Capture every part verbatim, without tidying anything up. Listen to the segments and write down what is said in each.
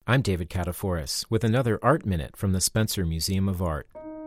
I'm David Kataforis with another Art Minute from the Spencer Museum of Art.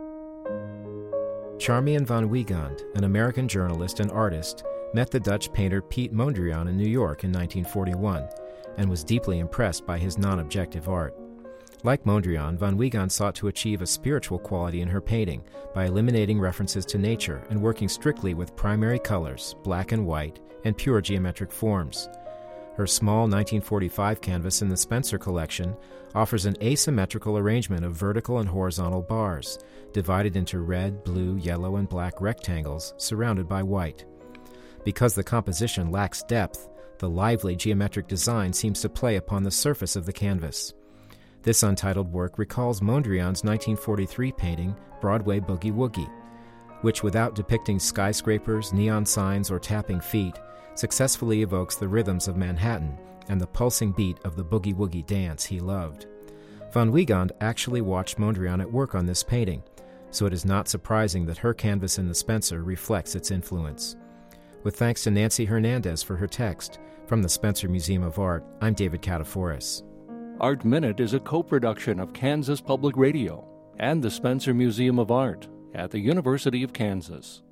Charmian van Wiegand, an American journalist and artist, met the Dutch painter Piet Mondrian in New York in nineteen forty-one and was deeply impressed by his non-objective art. Like Mondrian, van Wiegand sought to achieve a spiritual quality in her painting by eliminating references to nature and working strictly with primary colors, black and white, and pure geometric forms. Her small nineteen forty-five canvas in the Spencer collection offers an asymmetrical arrangement of vertical and horizontal bars, divided into red, blue, yellow, and black rectangles surrounded by white. Because the composition lacks depth, the lively geometric design seems to play upon the surface of the canvas. This untitled work recalls Mondrian's nineteen forty-three painting, Broadway Boogie Woogie, which, without depicting skyscrapers, neon signs, or tapping feet, successfully evokes the rhythms of Manhattan and the pulsing beat of the boogie-woogie dance he loved. Van Wiegand actually watched Mondrian at work on this painting, so it is not surprising that her canvas in the Spencer reflects its influence. With thanks to Nancy Hernandez for her text, from the Spencer Museum of Art, I'm David Kataforis. Art Minute is a co-production of Kansas Public Radio and the Spencer Museum of Art at the University of Kansas.